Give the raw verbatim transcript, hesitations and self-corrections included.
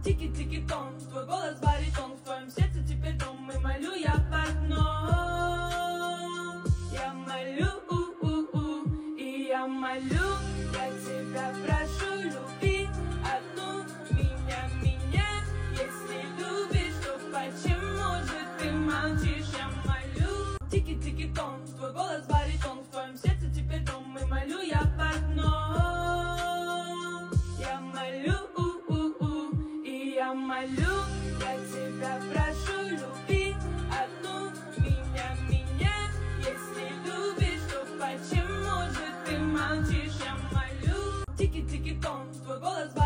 Тики-тики-тон, твой голос баритон, в твоем сердце теперь дом, и молю я в одном. Я молю, у-у-у, и я молю, я тебя прошу, люби одну меня, меня. Если любишь, то почему же ты молчишь? Я молю. Тики-тики-тон, твой голос баритон, в твоем сердце теперь дом, и молю я в одном. Я молю, у-у-у, и я молю, я тебя прошу, люби одну меня, меня. Если любишь, то почему же ты молчишь? Я молю. Тики-тики-тон, твой голос баритон.